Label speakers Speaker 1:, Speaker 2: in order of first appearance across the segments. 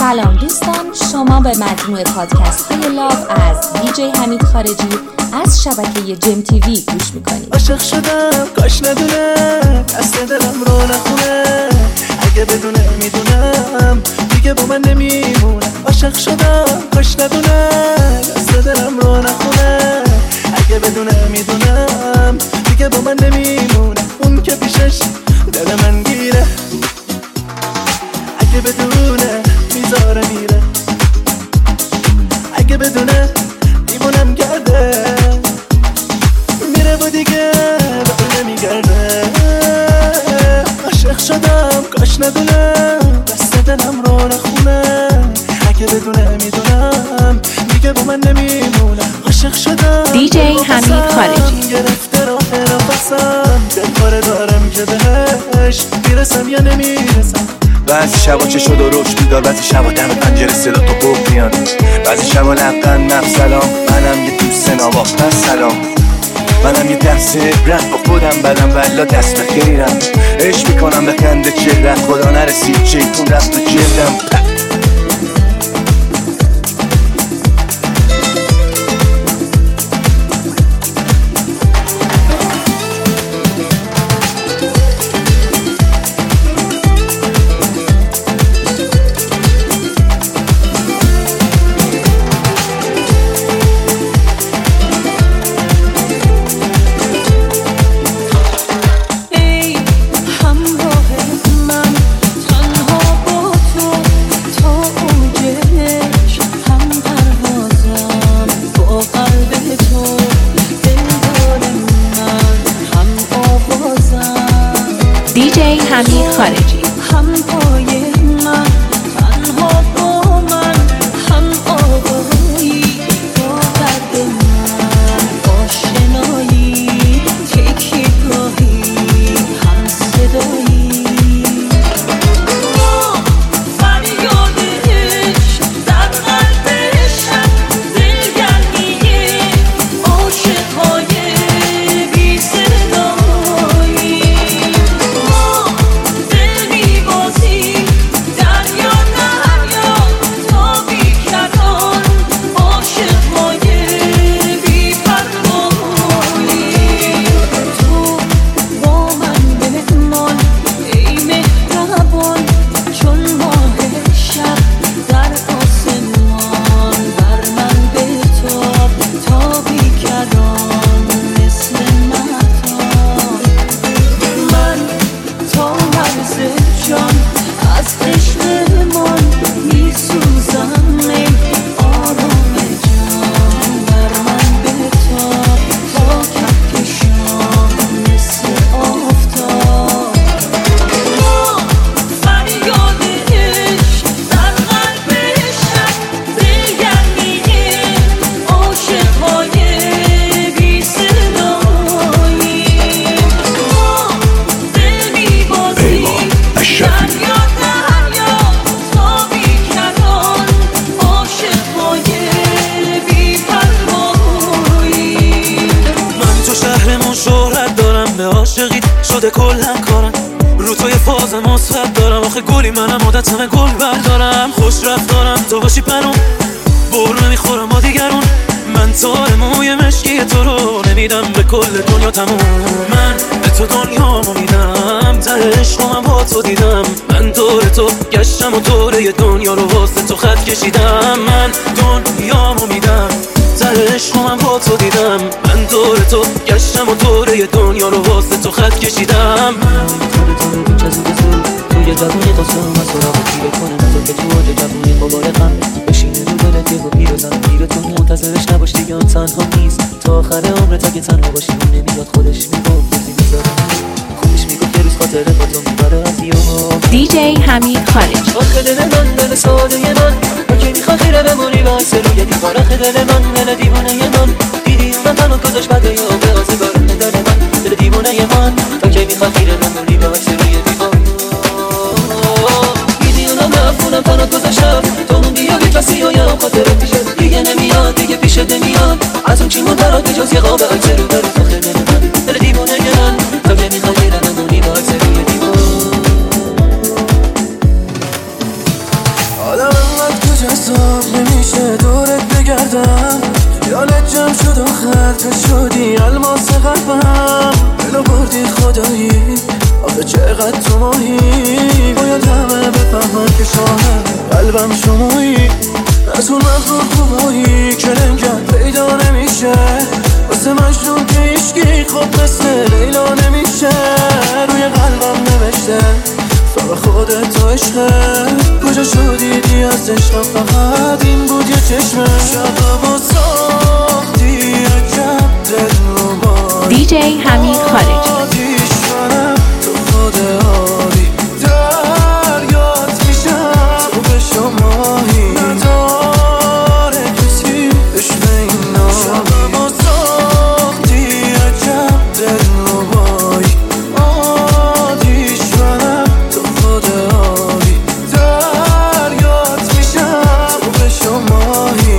Speaker 1: سلام دوستان، شما به مجموعه پادکست های لاو از دیجی حمید خارجی از شبکه جم تیوی گوش میکنید.
Speaker 2: عاشق شدم کاش ندونم دست دلم رو نخونه، اگه بدونه میدونم دیگه با من نمیمونه. عاشق شدم کاش ندونم دست دلم رو نخونه، اگه بدونه میدونم دیگه با من نمیمونه. اون که پیشش دل من گیره، اگه بدونه میذاره میره، اگه بدونه دیوونم کرده میره و دیگه بقیه نمیگرده. عاشق شدم کاش ندونم دست دلم رو نخونه، اگه بدونه میدونم دیگه با من نمیمونه. عاشق شدم
Speaker 1: دیجی حمید خارجی
Speaker 2: گرفته راه نفسم، دلخوره دارم که بهش میرسم یا نمیرسم.
Speaker 3: بعضی شبا چه شد و روش بیدار، بعضی شبا دم پنجره صدا تو گفت میان، بعضی شبا لبخند نفس سلام. منم یه دوست نواختن سلام، منم یه دست عبرت با خودم بدم والا دست به خیرم. عشق میکنم به خنده چهرت، خدا نرسید شیطون رفت تو جلدم.
Speaker 1: دیجی حمید خارجی
Speaker 2: شده کلن کارم رو توی فاز مثبت دارم، آخه گلی منم عادتمه گل بردارم. خوش رفتارم تو باشی پنوم، بر نمیخورم با دیگرون. من تار موی مشکی تو رو نمیدم به کل دنیا تموم. من به تو دنیامو میدم، ته عشقم با تو دیدم. من دور تو گشتم و دوره دنیا رو واسه تو خط کشیدم. من دنیامو میدم، ته عشقم با تو دیدم. من دور تو گشتم و دوره دنیا رو واسه تو خط کشیدم. تو بیچ از این توی جوونی قصرم از سراغ پیره کنه نزا که تو آج جوونی مبارقم بشینه رو دلت یه و پیر زن پیر تو منتظرش نباش دیگه آن تنها نیست تا آخر عمرت. اگه تنها باشی اون نمیاد خودش میگفت بزی میذاره خودش میگفت یه روز خاطره با تو میبره از یوم.
Speaker 1: دیجی حمید خارجی
Speaker 2: آخه دل من دل ساده من اگه میخواه خیره بمونی بایسته روی دیوار. آخه دل من دل دیوانه من دیدی من تنو گذاشت بده یا به آزگار دل من دل دیوانه من اگه میخواه خیره بمونی بایسته روی دیوار. دیدی اونم نفونم تنو گذاشتم تو موندی یا یک کسی یا یه خاطره پیشه دیگه نمیاد دیگه پیشه نمیاد. از اون چی مون برات به جز یه قابه عکس رو داری تو خیلی من دل دیوانه من اگه میخواه خیره بمونی بایسته روی دیوار. جذاب نمیشه دورت بگردم، خیالت جمع شد و خرد شدی الماس قلبم، دلو بردی خدایی آخه چقدر تو ماهی، باید همه بفهمن که شاهد قلبم شمایی، از اون مخلوق خوبایی که لنگت پیدا نمیشه، واسه مجنون که عشقی خب مثل لیلا نمیشه، روی قلبم نوشته فقط خودت تو عشقه، کجا شدیدی از عشقم فقط این بود یه چشمه، شبم و ساختی عجب دلربایی،
Speaker 1: دی جی حمید خارجی.
Speaker 2: تو خود آبی دریات میشم، تو به شماهی نداره کسی عشق این نامی، شبم و ساختی عجب دلربایی، آتیش منم تو خود آبی دریات میشم، تو به شماهی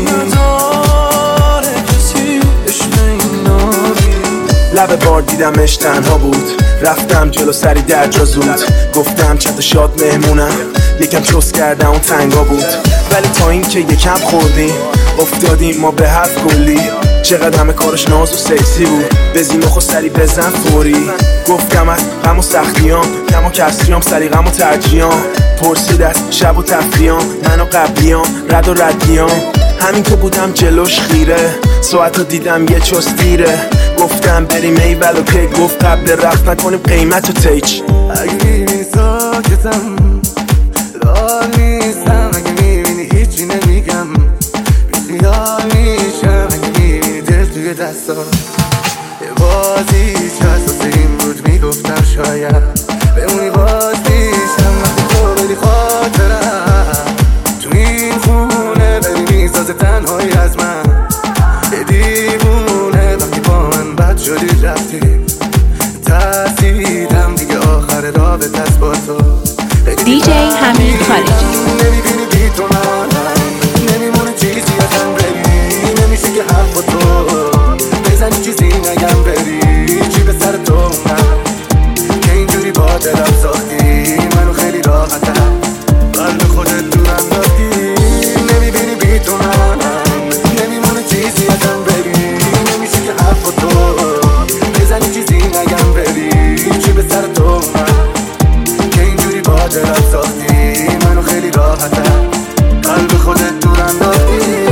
Speaker 2: نداره کسی عشق این نامی.
Speaker 3: لب بار دیدمش تنها بود، رفتم جلو سری در جا زود، گفتم چت شاد مهمونم، یکم چوس کردم اون تنگا بود، ولی تا این که یکم خوردیم افتادیم ما به حرف کلی، چقدر همه کارش ناز و سکسی بود، بزیم و سری بزن فوری، گفتم از غم و سختیام کم و کسریام سلیقم و ترجیام، پرسید از شب و تفریام من و قبلیام رد و ردیام، همین که بودم جلوش خیره، ساعتو دیدم یه چوس دیره، گفتم بریم ایول و که گفت قبل رفت نکنیم قیمت و تیچ،
Speaker 4: اگه میبینی ساکتم دار نیستم، اگه میبینی هیچی نمیگم بیخیال میشم، اگه میبینی دل توی دستم یه بازیش هست واسه این بود میگفتم شاید بمونی باز پیشم، وقتی تو بدی خاطرم تو این خونه بری میسازه تنهایی از من، یه دیوونه وقتی با من بد شدی رفتی، ترسیدم دیگه آخر رابط از با تو،
Speaker 1: دی جی حمید خارجی.
Speaker 4: نمیبینی بی تو من نمیمونه چیزی ازم بری، نمیشه که حرف با تو بزنی چیزی نگم بری، چی به سر تو اومد که اینجوری با دلم ساختی منو خیلی راحتم، قلب خودت دور انداختی، نمیبینی بی تو من نمیمونه چیزی ازم بری، نمیشه که حرف با تو بزنی چیزی نگم بری، چی به سر تو اومد که اینجوری با دلم ساختی منو خیلی راحتم، قلب خودت دور انداختی.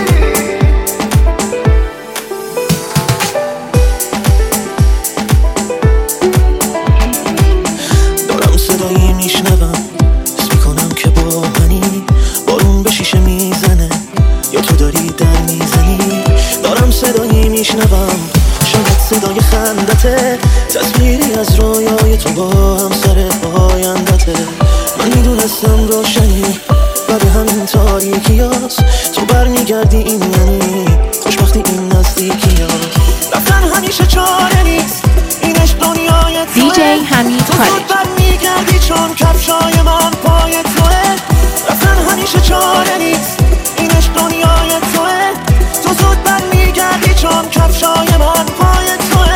Speaker 2: دارم صدایی میشنوم حس میکنم که با منی، بارون به شیشه میزنه یا تو داری در میزنی، دارم صدایی میشنوم شاید صدای خندته، تصویری از رویای تو با هم سر آیندته، من میدونستم روشنی بعد همین تاریکی هست، تو برمیگردی این یعنی خوشبختی این نزدیکی هست، رفتن همیشه چاره نیست این عشق دنیای توه،
Speaker 1: دی جی حمید خارجی.
Speaker 2: تو برمیگردی چون کفشای من پای توه، رفتن همیشه چاره نیست این عشق دنیای توه، تو زود برمیگردی چون کفشای من پای توه.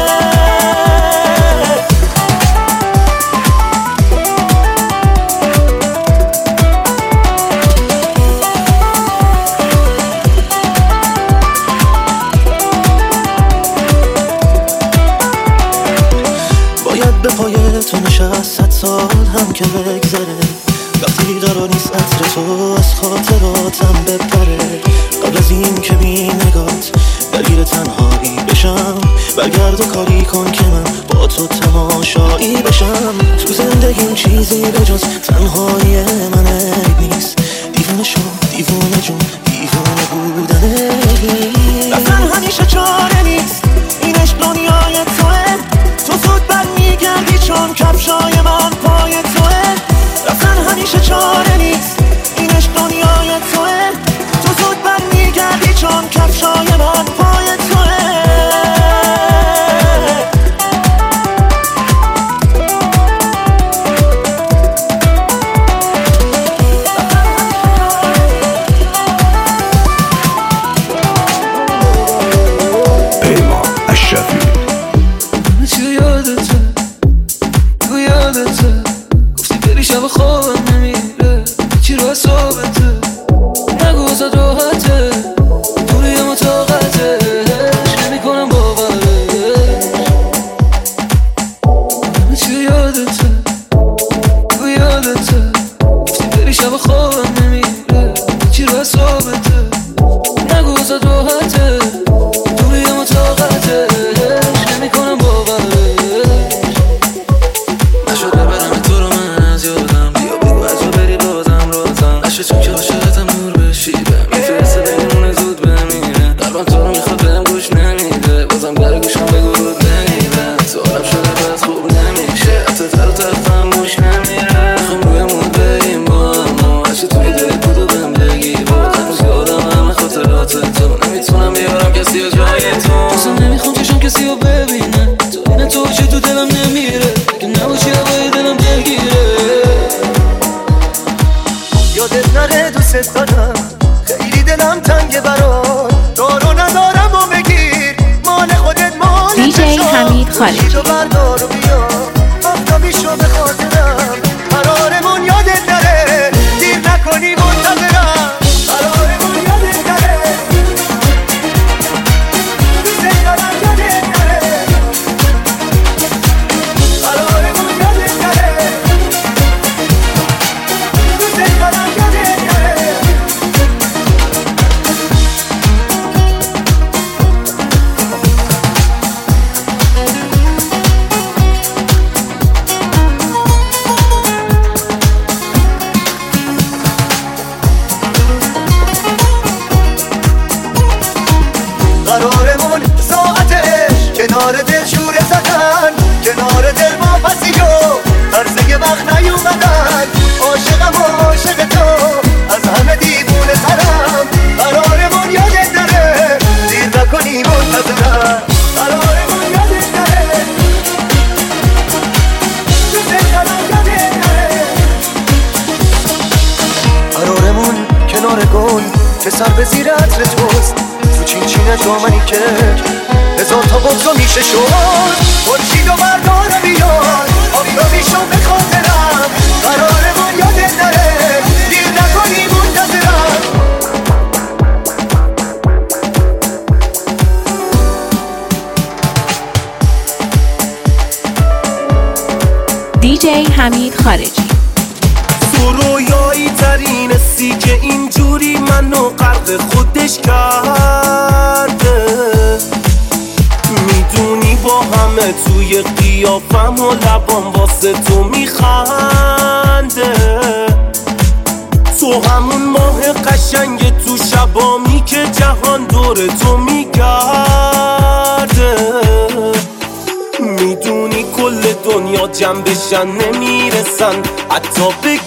Speaker 2: باید به پای تو نشست 100 سال هم که بگذره، وقتی قرار نیست عطر تو از خاطراتم بپره، قبل از این که بی نگات درگیر تنهایی بشم، برگرد و کاری کن که من با تو تماشایی بشم، تو زندگیم چیزی به جز تنهایی من عیب نیست، دیوونه شو دیوونه جون دیوونه بودنه، رفتن همیشه چاره نیست این عشق دنیای توه، تو زود برمیگردی چون کفشای من پای توه، رفتن همیشه چاره نیست این عشق دنیای توه، تو زود برمیگردی چون کفشای من پای توه.
Speaker 5: شب خوابم نمیره چی رو حسابته،
Speaker 2: چشم که عاشقتم نور بشیده میفرسته بینمونه زود بمیره قلبم تو رو میخواد بهم گوش نمیده بازم در گوشم بگو رود نمیده سوالم شده بس خوب نمیشه حتی تر و تختم موش نمیره میخوام رویمون بریم با اما هرچی توی دلی بودو بهم بگی با تنوز یادم همه خاطرات تو نمیتونم بیارم کسی و جای تو اصلا نمیخوام چشم کسی رو ببینه تو اینه تو چه تو دلم نمیره که نباشی هوای دلم دلگیره
Speaker 3: یادت نره دوست دارم خیلی دلم تنگه برات دارو ندارم و بگیر مال خودت مال
Speaker 1: دیجی حمید خالجی
Speaker 3: رو بردار و بیا آفتابیشو به خاطرم قرارمون یادت نره دیر نکنی منتظرم قرارمون یادت نره دوست دارم یادت نره قرارمون یادت نره دوست دارم یادت نره قرارمون ساعتش کنار دل شوره زدن کنار دل ما پسیو عرضه وقت نیومدن عاشقم و عاشق تو از همه دیوونه ترم قرارمون یادت نره دیر نکنی منتظرم قرارمون یادت نره دوست دارم یادت نره قرارمون کنار گل که سر به زیر عطر توست تو چینچینه جامنی که هزار تا بغضا میشه شد خورشید و بردار بیار آفتابیشو به خاطرم قرارمون یادت نره دیر نکنی منتظرم
Speaker 1: دیجی حمید خارجی
Speaker 5: تو رویایی ترین سی که اینجوری منو غرق خودش کرده میدونی با همه توی قیافم و لبام واسه تو میخنده تو همون ماه قشنگ تو شبامی که جهان دور تو میگرده میدونی کل دنیا جمع بشن نمیرسن حتی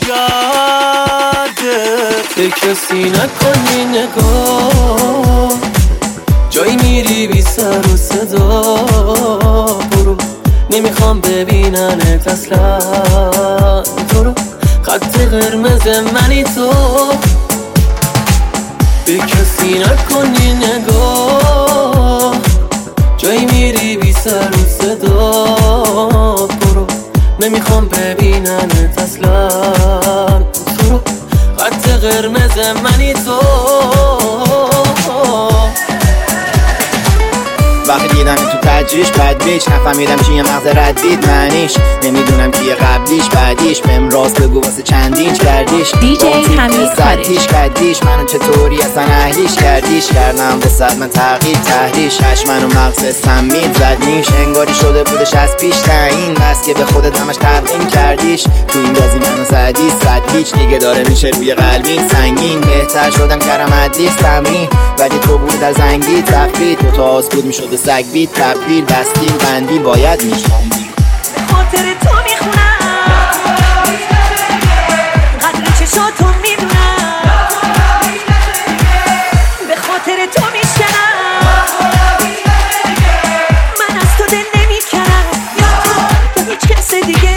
Speaker 5: بگرده
Speaker 2: به کسی نکنی نگاه جایی میری بی سر و صدا برو نمیخوام ببیننت اصلا تو رو خط قرمز منی تو به کسی نکنی نگاه جایی میری بی سر و صدا برو نمیخوام ببیننت اصلا تو رو خط قرمز منی تو
Speaker 6: وقتی دیدم تو تجریش بد بیچ نفهمیدم چیه مغز ردید معنیش نمیدونم کیه قبلیش بعدیش بهم راست بگو واسه چندینچ کردیش
Speaker 1: دیجی حمید خارجی
Speaker 6: کردیش منو چطوری اصلا اهلیش کردیش کردم به صد من تغییر تحریش هش منو مغز سمید زدنیش انگاری شده بودش از پیش تعیین بس که به خودت همش تقدیم کردیش تو این بازی منو زدی صد هیچ دیگه داره میشه روی قلبی سنگین بهتر شدم کردم حدیث تمرین ولی تو بود از انگی تفرید تو تا آس بود میشد سگ بید تبدیل بستیل بندیل باید میشم
Speaker 7: به خاطر تو میخونم قدر چشاتو میدونم به خاطر تو میشنم من از تو دل نمیکنم یا تو یا هیچ کس دیگه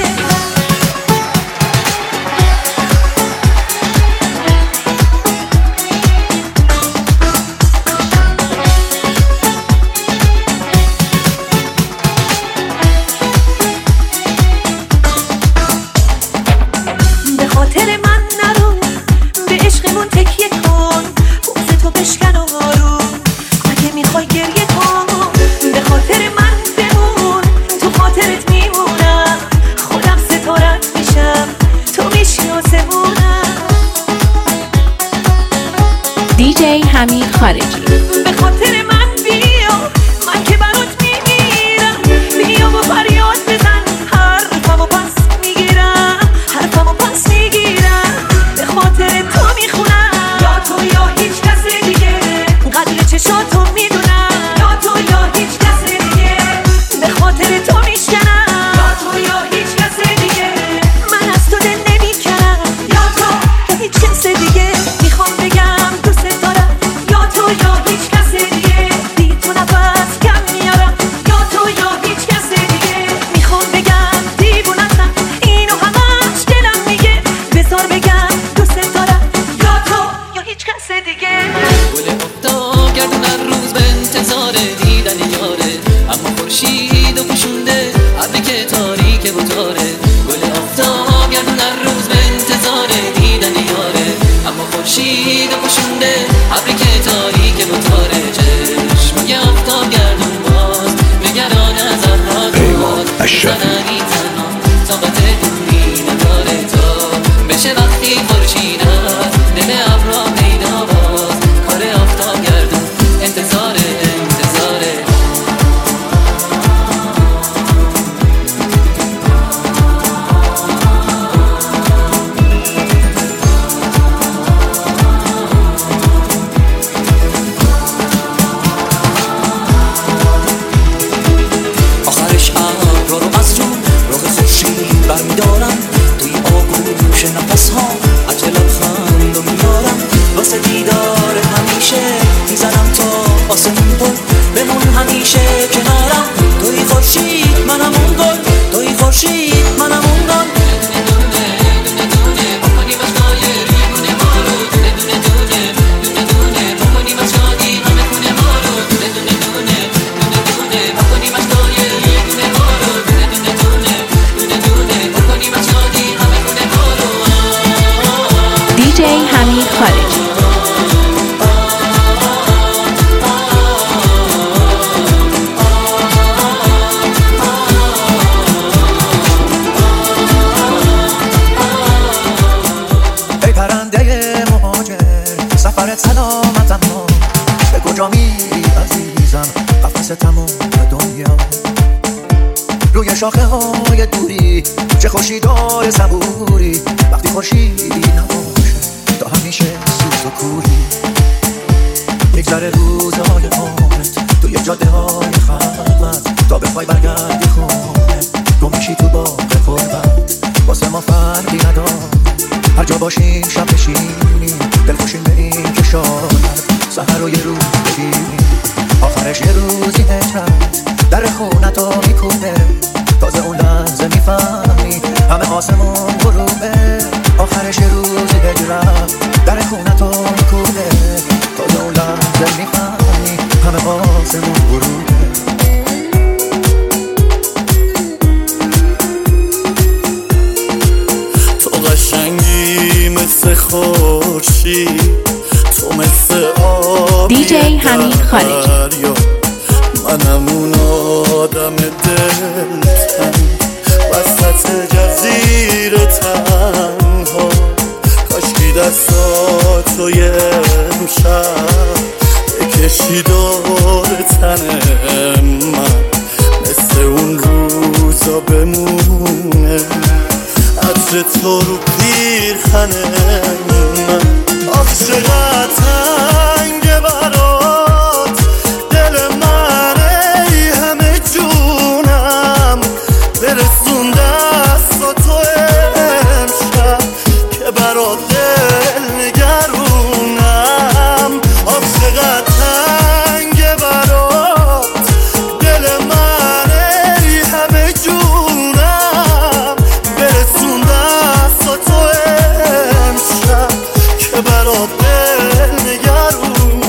Speaker 1: دیجی حمید خارجی
Speaker 7: به خاطر من بیا من که برات میمیرم بیا و فریاد بزن حرفمو پس میگیرم به خاطر تو میخوام
Speaker 2: انتظار دیدن یاره، اما خورشید و پوشونده ابری که تاریک و تاره، گل آفتاب گردون هر روز به انتظار دیدن یاره، اما خورشید و پوشونده ابری که تاریک و تاره، چشمای آفتاب گردون باز نگران از ابرها زدنی تنها طاقت دوری نداره تا بشه وقتی خورشید هست دل ابرها پیدا باز، کار آفتاب گردون انتظاره. آخرش ابرها رو از رو راه خورشید برمیدارم، توی آغوش نفس ها عجله لبخند رو میارم، واسه دیدار همیشه میزنم تا آسمون پر بمون همیشه کنارم، توی خورشید منم اون گل، توی خورشید منم اون گل.
Speaker 1: DJ حمید خارجی.
Speaker 3: ای پرنده مهاجر سفرت سلامت، اما به کجا میری عزیزم قفس تمام دنیا، روی شاخه های دوری چه خوشی داره صبوری، وقتی خورشیدی نباشه تا همیشه سوز و کوری، میگذره روزهای عمرت توی جاده های خلوت تا بخوای برگردی خونه، گم میشی تو باغ قربت واسه ما فرقی نداره، هر جا باشیم شب بشینیم دل خوشیم به این که شاید سحر رو یه روز ببینیم، آخرش یه روزی هجرت در خونتو میکونه، تازه اون لحظه میفهمی همه آسمون غروبه، آخرش یه روزی هجرت در خونتو میکونه، تازه اون لحظه میفهمی همه آسمون غروبه.
Speaker 8: تو قشنگی مثل خورشید، تو مثل آبی
Speaker 1: DJ حمید خارجی.
Speaker 8: منم اون آدم دلتنگ وسط جزیره تنها، کاشکی دستاتو یه امشب بکشی دور تن من، مثل اون روزا بمونه عطر تو رو پیرهن من، آخ چقدر تنگه برات دل من، ای همه جونم برسون دستا تو امشب که برات دل نگرونم، آخ چقدر تنگه برات دل من، ای همه جونم برسون دستا تو امشب که برات دل نگرونم.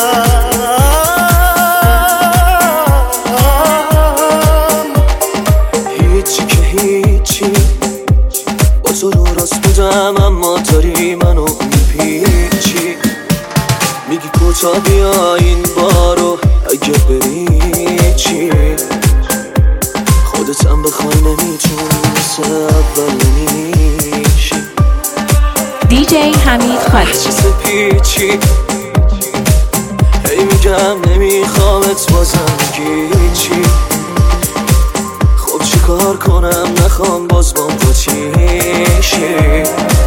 Speaker 2: هیچی که هیچی با تو رو راست بودم، اما داری منو میپیچی، میگی کوتا بیا این بارو اگه بری چی، خودتم بخوای نمیتونی مثل اول نمیشی،
Speaker 1: DJ حمید خارجی.
Speaker 2: چیز پیچی، هی میگم نمیخوامت بازم میگی چی، خب چی کار کنم نخوام باز بام قاطیشی،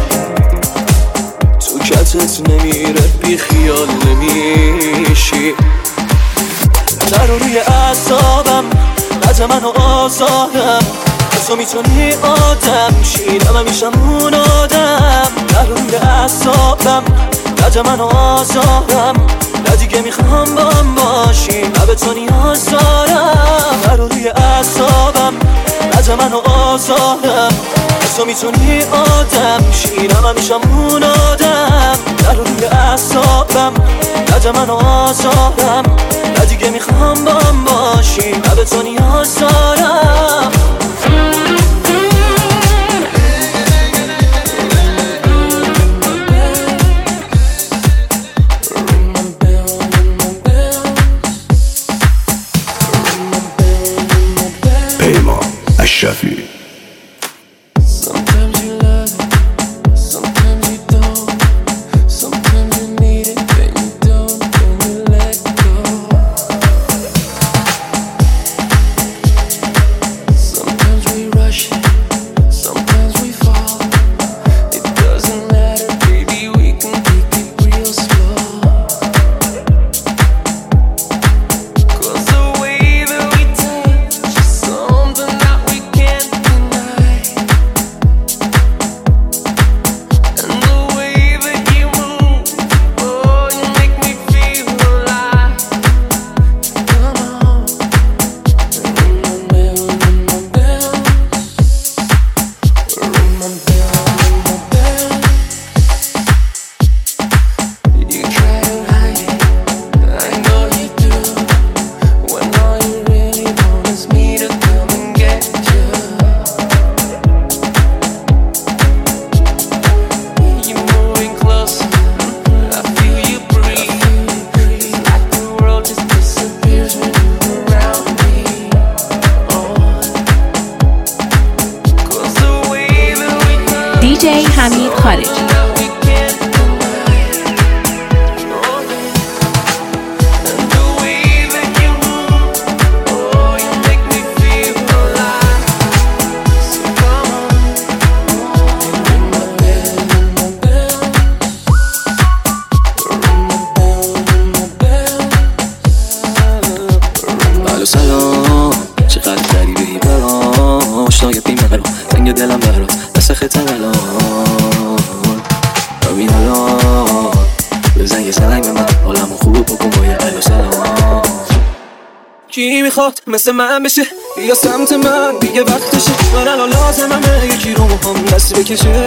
Speaker 2: تو کتت نمیره بی خیال نمیشی، در روی اعصابم قد منو آزادم، تو میتونی آدم شیرم همیشم اون آدم، در روی اعصابم قد منو آزادم، نه دیگه میخوام با هم باشی نه به تو نیاز دارم، در روی اعصابم قد منو آزادم، تو میتونی آدم شیرم همیشم اون آدم، در روی اعصابم قد منو آزادم، نه دیگه تو نیاز دارم.
Speaker 3: پیمان اشرفی.
Speaker 1: DJ حمید خارجی.
Speaker 2: سلام چقدر غریبی برام آشنای بیمارم تنگ دلم برام دست خطم الان روی الان بزن یه سلنگ به من حالمو خوب بکن با یه الو سلام. کی میخواد مثل من بشه بیا سمت من دیگه وقتشه من الان لازممه یکی رو هم دست بکشه.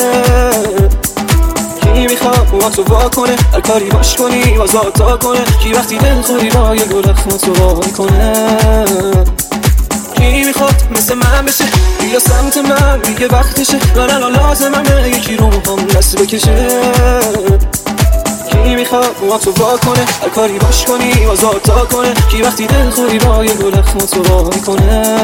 Speaker 2: کی میخواد مواتو وا کنه هر کاری باش کنی آزاد کنه کی وقتی دل خوری با یه گل اخماتو وای کنه. کی میخواد مثل من بشه بیا سمت من دیگه وقتشه من الان لازممه یکی رو هم دست بکشه. کی میخواد مواتو وا کنه هر کاری باش کنی آزاد کنه کی وقتی دل خوری با یه گل اخماتو وای کنه.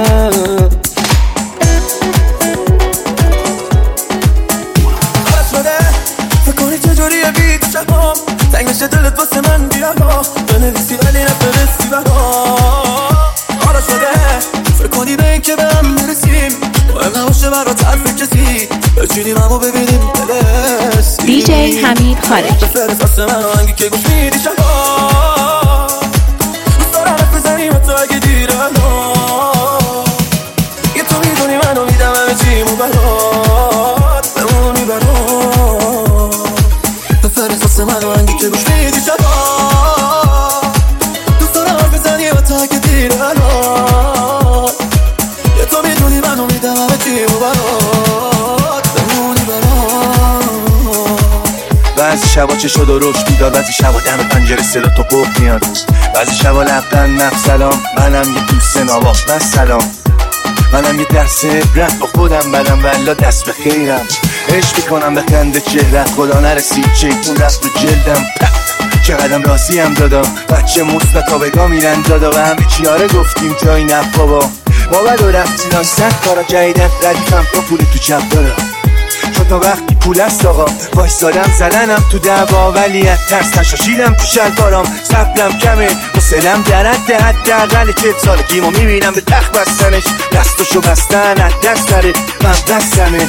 Speaker 8: چجوریه بی تو شبام تنگ بشه دلت واسه من بیام بنویسی ولی نفرستی برام. حالا شده فکر کنی به این که به هم میرسیم مهم نباشه برات حرف کسی بچینیم همو ببینیم دلسی.
Speaker 1: DJ حمید خارجی.
Speaker 8: بفرست واسه من آهنگی که گوش میدی شبام دوست دارم حرف بزنیم حتی اگه دیر الان یه تو میدونی منو میدم همه چیمو برات بمونی برات. بفرست واسه من آهنگی که گوش میدی شبا دوست دارم حرف بزنی و تا که دیر الان یه تو میدونی منو میدم همه چیمو برات بمونی برات.
Speaker 3: بعضی شبا چه شد و روش بیدار بعضی شبا دم پنجره صدا تو قف میاد بعضی شبا لبخند نفس سلام منم یه دوست نواخ بس سلام منم یه درس عبرت با خودم بدم والا دست به خیرم عشق میکنم به خنده چهرت خدا نرسید چیتون رفت به جلدم چقدرم راضیم دادا بچه مثبت بگاه میرن دادا و همه چیاره گفتیم جایی نه بابا ما بد و رفتیدان 100 کارا جدیدن ردیفم تا پول تو چپ دارم چون تا وقتی پول است آقا وایسادم زدنم تو دعوا ولی از ترس نشاشیدم تو شلوارام صبرم کمه حوصله‌ام در حد حداقل 40 سالگیمو میبینم به تخت بستنش دستشو بستن از دست نره من بستمه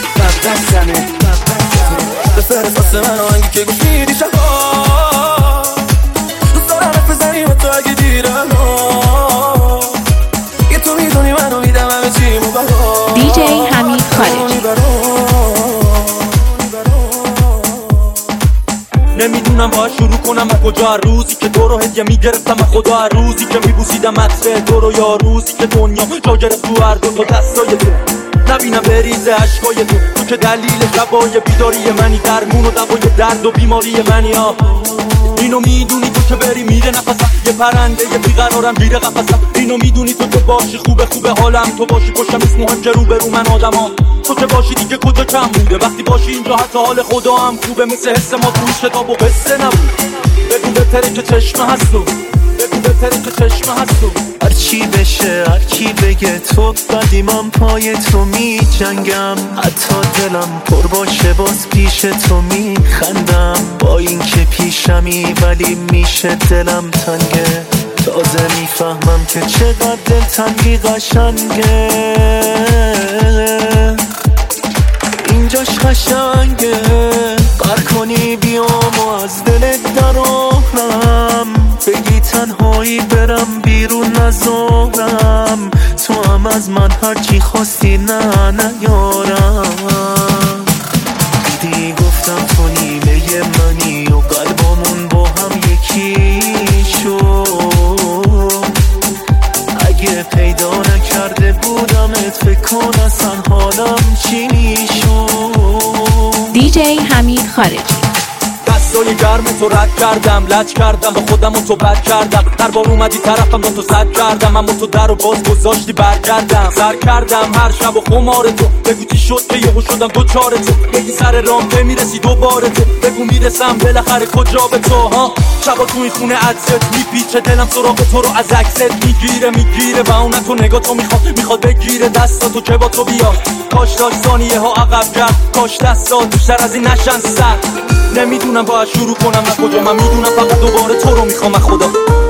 Speaker 8: بفرست واسه من آهنگی که گوش میدی شبا دوست دارم حرف بزنیم و تو اگه دیر الان یه تو میدونی منو میدم همه چیمو برات.
Speaker 1: DJ حمید خارجی.
Speaker 2: نمیدونم با شروع کنم و کجا روزی که تو رو هدیه میگرفتم و خدا روزی که میبوسیدم عطر تو رو یا روزی که دنیا جا گرفت تو هر دو تا دستای تو نبینم بریزه عشقای تو که دلیل شبای بیداری منی درمون و دوای درد و بیماری منی اینو میدونی تو که بری میره نفسم، یه پرنده یه بیقرارم گیره قفسم. اینو میدونی تو که باشی خوبه حالم، تو باشی پشتم نیست مهم که رو به رو من آدمام، تو که باشی دیگه کجا کم بوده. وقتی باشی اینجا حتی حال خدا هم خوبه، مثل حس ما توی کتاب و قصه نبود. بگو بهتره که چشم هست تو، بگو بهتره که چشم هست تو.
Speaker 3: هرچی بشه هرکی بگه تو بدی، من پای تو می جنگم. حتی دلم پر باشه باز پیش تو می خندم. با این که پیشمی ولی میشه دلم تنگه. تازه میفهمم که چقدر دلتنگی قشنگه، اینجاش قشنگه. قرار کنی بیام و از دلت درارم، بگی تنهایی برم بیرون نذارم. تو هم از من هرچی خواستی نه نیارم. دیدی گفتم تو نیمه منی و قلبامون با هم یکی شد. اگه پیدا نکرده بودمت فکر کن اصلا حالم چی میشد.
Speaker 1: دیجی حمید خارجی.
Speaker 2: دستای گرم تو رد کردم، لج کردم با خودم و تو بد کردم. هر بار اومدی طرفم با تو صد کردم، اما تو در و باز گذاشتی برگردم. سر کردم هر شب و خمار تو، بگو چی شد که یهو شدم دوچار تو. بگی سر رامپه میرسی دوباره تو، بگو میرسم بالاخره کجا به تو. ها شبا تو این خونه عطرت میپیچه، دلم سراغ تو رو از عکست میگیره. و اون تو نگاه تو میخواد بگیره دستاتو که با تو بیاد. کاش داشت ثانیه ها عقب کرد، کاش دستات بیشتر از این نشن سر. نمیدونم باید شروع کنم از کجا، من میدونم فقط دوباره تو رو میخوام خدا.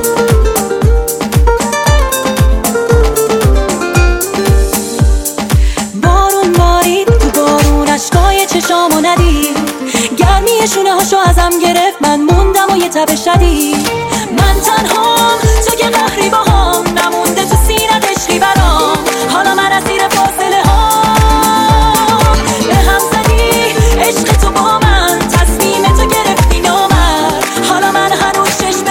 Speaker 7: بارون بارید تو بارون، اشکای چشامو ندید، گرمی شونه هاشو ازم گرفت، من موندم و یه تب شدید. من تنهام تو که قهری باهام، نمونده تو سینت عشقی برام. حالا من از زیر فاصله ها به هم زدی، عشق تو با من تصمیم تو گرفتی نامرد. حالا من هنوز چشم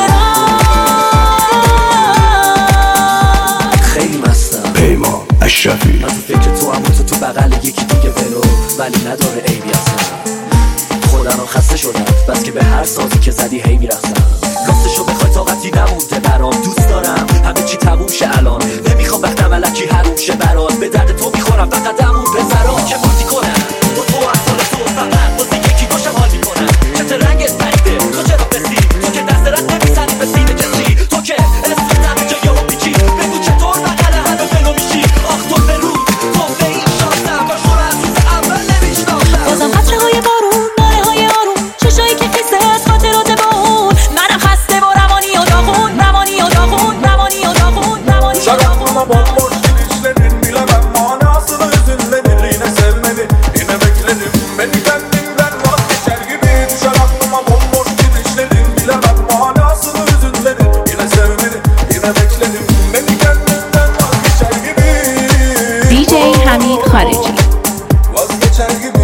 Speaker 7: برام
Speaker 3: خیلی مستم. پیمان اشرفی. من تو فکر تو هم تو بغل یکی دیگه ولو، ولی نداره عیبی اصلا. خودم هم خسته شدم بس که به هر سازی که زدی هی میرفتم. راستشو بخوای طاقتی نمونده برام، دوست دارم همه چی تموم شه الان. نمیخوام وقتم الکی حروم شه برات، به درد تو میخورم فقط دمون بذارم که بازی کنم با تو از سال تو. فقط بازی یکی باشم حال میکنم. چه رنگت پریده تو چرا بسی، تو که دست رد نمیزنی به سینه کسی، تو که اسمت همه جا یهو پیچی. بگو چطور بغل همه بلو میشی. آخ تو به رو تو به این شانسم، کاش تو رو از روز اول نمیشناختم.
Speaker 7: بازم قطره های بارون، ناره های آروم، چشایی که خیسه از خاطرات با اون. منم خسته و روانی و داغون، روانی و داغون، روانی و داغون، روانی و داغون.
Speaker 4: Bomboş gidişlerin bilemem manasını, üzülmedin yine sevmedi, yine bekledim. Beni kendimden vazgeçer gibi düşer aklıma. Bomboş gidişlerin bilemem manasını, üzülmedin yine sevmedi, yine bekledim. Beni kendimden vazgeçer gibi.
Speaker 1: دیجی حمید خارجی.
Speaker 4: Vazgeçer gibi.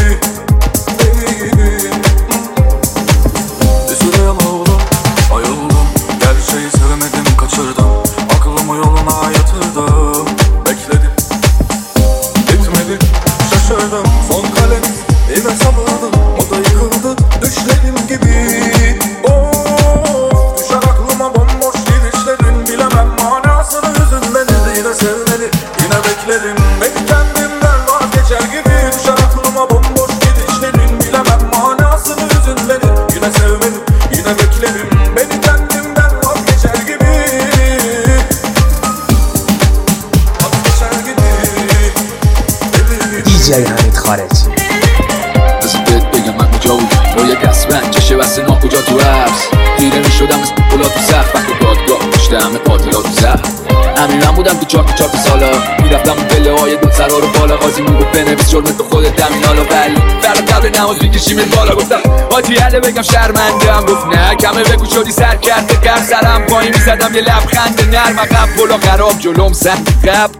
Speaker 4: Bir süre yanıldım, ayıldım. Gerçeği sevmedim, kaçırdım. Aklımı yoluna yatırdım. Bekledim, gitmedi, şaşırdım. Son kalemiz yine sabırdım. O da yıkıldı düşlerim gibi. Düşer aklıma bomboş gidişlerin, bilemem manasını, hüzünlenir yine sevmedi, yine bekledim. Beni kendimden vazgeçer gibi. Düşer aklıma bomboş gidişlerin, bilemem manasını, hüzünlenir yine sevmedim, yine bekledim. Beni kendimden vazgeçer gibi. Vazgeçer gibi.
Speaker 6: دیجی حمید خارجی.
Speaker 9: از بهت بگم من کجا بودم با یک اسبن چشه بسته ناکجا تو عرض. دیره می شدم از بلا تو سخت وقت دادگاه پشت همه قاتلا تو زخم. همین بودم تو چارت سالا، میرفتم اون پله های دو سرا رو بالا. قاضی میگفت بنویس جرمت به خودت دمین حالا. ولی فردا قبل نماز میکشیمت بالا. گفتم آتی هله بگم شرمندم، گفت نه کمه بگو شدی سر کرده. در سرم پایین میزدم یه لبخند نرم. عقب بلا خراب جلوم سنگ قبل